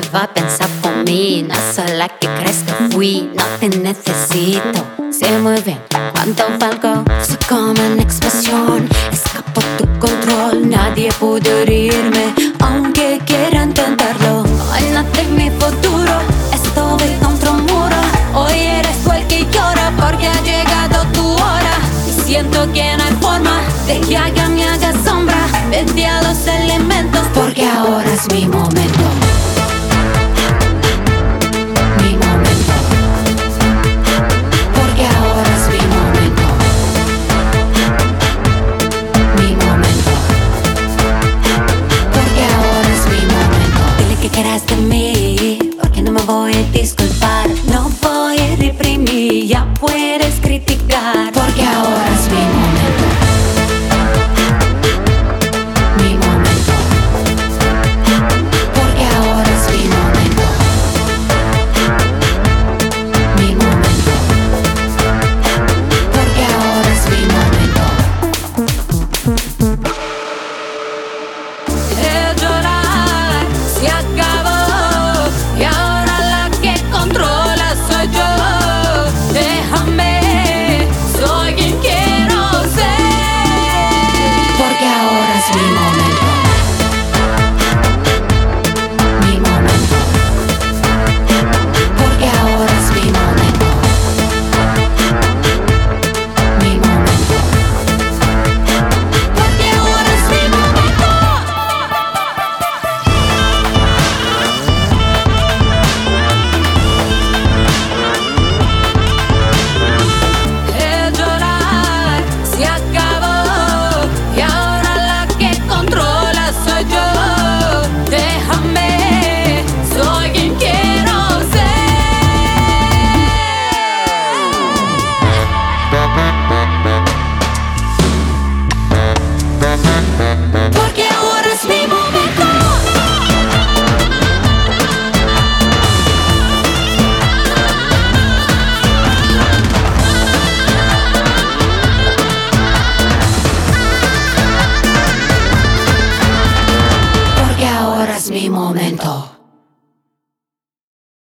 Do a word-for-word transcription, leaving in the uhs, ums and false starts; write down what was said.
va a pensar por mí. No soy la que crees que fui, no te necesito. Sé muy bien cuánto valgo, soy como una expresión. Escapo tu control, nadie pudo herirme, aunque quiera intentarlo. Hoy no tengo mi futuro, estoy contra un muro. Hoy eres tú el que llora porque ha llegado tu hora. Y siento que no hay forma de que haga me haga sombra. Vete a los elementos porque ahora es mi momento.